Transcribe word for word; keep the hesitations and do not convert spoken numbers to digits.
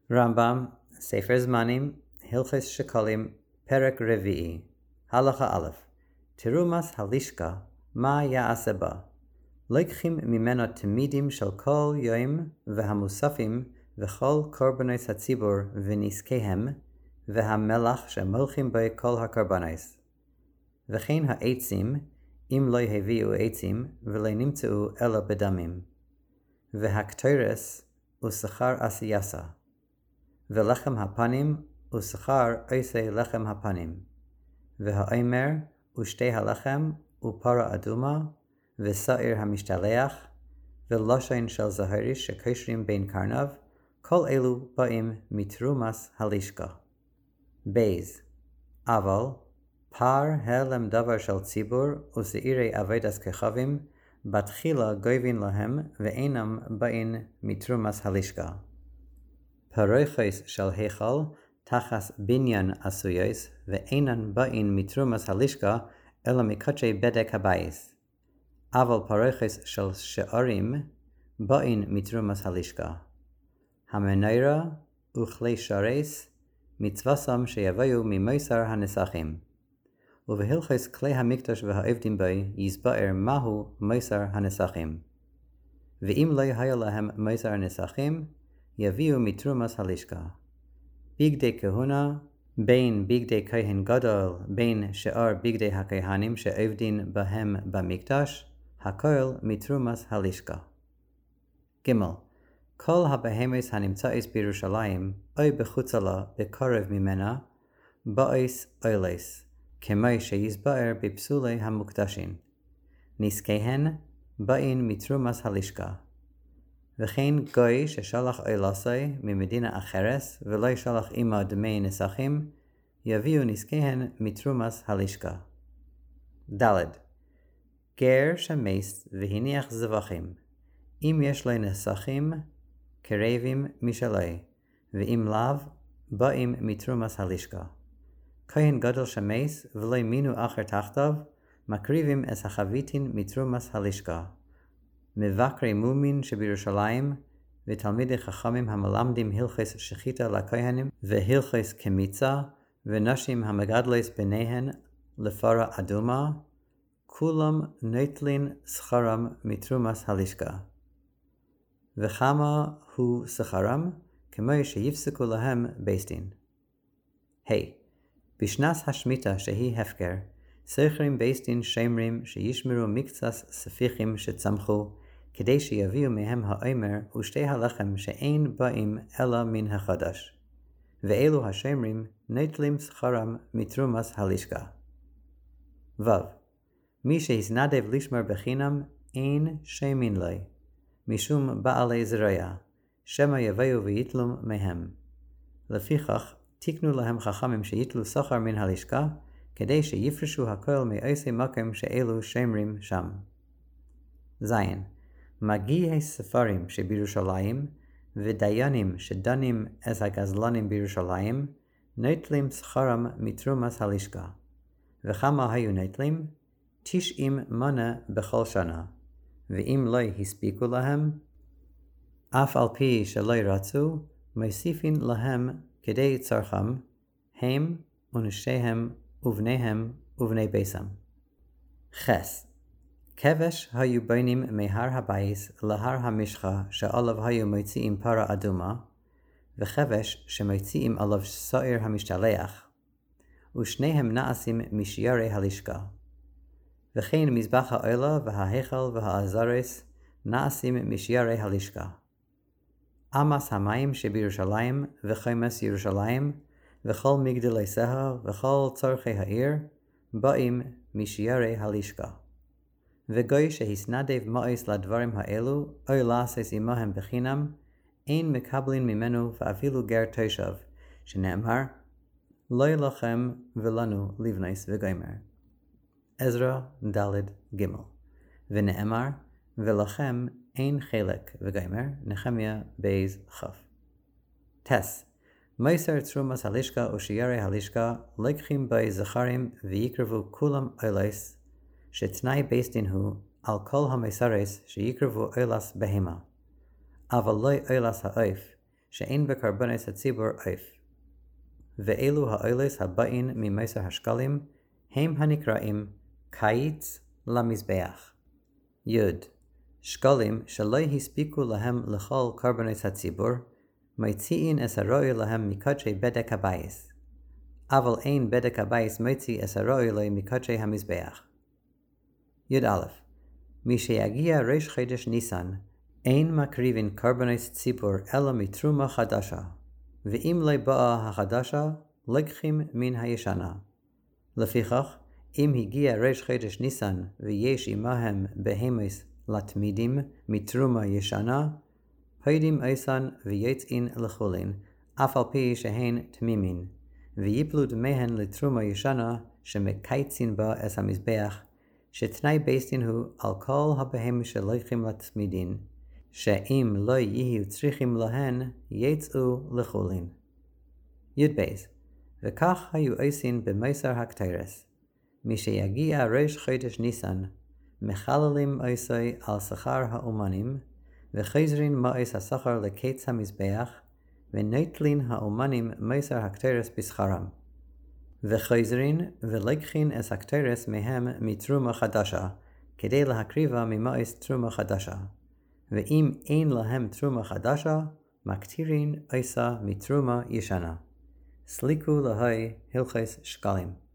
רמב"ם, ספר זמנים, הלכות שקלים, פרק רביעי. הלכה א', תרומס הלשכה, מה יעשה בה? לוקחים ממנו תמידים של כל יום והמוספים וכל קורבנות הציבור ונזקיהם, והמלח שמולכים בו כל הקורבנות. וכן העצים, אם לא הביאו עצים ולא נמצאו אלא בדמים. והקטורס ושכר עשייסה. ולחם הפנים ושכר עושה לחם הפנים. והאמר ושתי הלחם ופרה אדומה ושעיר המשתלח ולושן של זהריש שקשרים בין קרניו, כל אלו באים מתרומס הלשכה. בייז, אבל פר הלם דבר של ציבור ושעירי עבודת כוכבים, בתחילה גובין להם ואינם באים מתרומס הלשכה. פרויכוס של היכל תחס בניין עשויוס ואינן באים מתרומס הלשכה אלא מקודשי בדק הבייס. אבל פרויכוס של שערים באים מתרומס הלשכה. המנורה וכלי שרס מצווסם שיבואו ממוסר הנסכים. ובהלכות כלי המקדש והעובדים בו יסבאר מהו מוסר הנסכים. ואם לא היה להם מוסר הנסכים, יביאו מתרומס הלשכה. בגדי כהונה, בין בגדי כהן גדול, בין שאר בגדי הכהנים שעובדים בהם במקדש, הכל מתרומס הלשכה. ג' כל הבהמות הנמצאות בירושלים, או בחוצה לה בקרוב ממנה, באוס אולס, כמו שיסבאר בפסולי המוקדשים. נזקיהן באים מתרומס הלשכה. וכן גוי ששלח אולסי ממדינה אחרת ולא שלח עמו דמי נסכים, יביאו נזקיהן מתרומס הלשכה. ד' גר שמס והניח זבחים, אם יש לו נסכים, קרבים משלי, ואם לאו, באים מתרומס הלשכה. כהן גדול שמס ולא מינו אחר תחתיו, מקריבים את החביתין מתרומס הלשכה. מבקרי מומין שבירושלים, ותלמידי חכמים המלמדים הלכות שחיטה לכהנים, והלכות קמיצה, ונשים המגדלות ביניהן לפרה אדומה, כולם נוטלין שכרם מתרומס הלשכה. וכמה הוא שכרם, כמו שיפסקו להם בית דין. היי, בשנת השמיטה שהיא הפקר, צריכים בית דין שמרים שישמרו מקצת ספיחים שצמחו, כדי שיביאו מהם האומר ושתי הלחם שאין באים אלא מן החדש. ואלו השמרים נוטלים שכרם מתרומס הלשכה. ו. מי שהסנדב לשמור בחינם אין שמין לי, משום בעלי זרוע, שמא יבואו ויתלום מהם. לפיכך תקנו להם חכמים שיתלו שכר מן הלשכה, כדי שיפרשו הכל מעושי מקום שאלו שמרים שם. זין, מגיעי ספרים שבירושלים, ודיינים שדנים את הגזלנים בירושלים, נוטלים שכרם מתרומס הלשכה. וכמה היו נוטלים? תשעים מנה בכל שנה. ואם לא הספיקו להם, אף על פי שלא רצו, מוסיפין להם כדי צרכם, הם ונשיהם ובניהם ובני ביסם. חס. כבש היו בונים מהר הבייס להר המשחה שעליו היו מוציאים פרה אדומה, וכבש שמוציאים עליו שעיר המשתלח, ושניהם נעשים משיירי הלשכה. וכן מזבח העולה וההיכל והעזרס נעשים משיירי הלשכה. עמס המים שבירושלים וחומס ירושלים וכל מגדליה וכל צורכי העיר באים משיירי הלשכה. וגוי שהסנדב מאוס לדברים האלו או לעשות עמהם בחינם, אין מקבלין ממנו ואפילו גר תושב, שנאמר, לא לכם ולנו לבנס וגומר. עזרא ד' ג' ונאמר, ולכם אין חלק וגומר, נחמיה בייז כ'. תס, מוסר תרומס הלשכה ושיירי הלשכה, לקחים בי זכרים ויקרבו כולם אולס, שתנאי בית דין הוא על כל המוסרס שיקרבו אולס בהמה. אבל לא אולס העוף, שאין בקרבנס הציבור אף. ואלו האוילס הבאים ממייסר השקלים, הם הנקראים קיץ למזבח. י. שקלים שלא הספיקו להם לכל קרבנס הציבור, מוציאים את הרועי להם מקודשי בדק הבייס. אבל אין בדק הבייס מוציא את הרועי להם מקודשי המזבח. י"א. מי שיגיע ראש חודש ניסן, אין מקריבין קרבנס ציבור אלא מתרומה חדשה, ואם לא באה החדשה, לקחים מן הישנה. לפיכך, אם הגיע ראש חודש ניסן ויש עמהם בהמס לתמידים מתרומה ישנה, פודים איסן ויוצאין לחולין, אף על פי שהן תמימין, ויפלו דמיהן לתרומה ישנה שמקייצין בה את המזבח, שתנאי בייסדין הוא על כל הבהמה שלוקחים לתמידין, שאם לא יהיו צריכים להן, יצאו לחולין. י"ב. וכך היו עושים במייסר הקטורת. מי שיגיע ראש חודש ניסן, מחללים עושי על שכר האומנים, וחוזרים מאוס השכר לקץ המזבח, ונטלין האומנים מייסר הקטורת בשכרם. וחוזרים ולקחין את הקטורת מהם מתרומה חדשה, כדי להקריבה ממאוס תרומה חדשה. ואם אין להם תרומה חדשה, מקטירין עושה מתרומה ישנה. סליקו להי הלכות שקלים.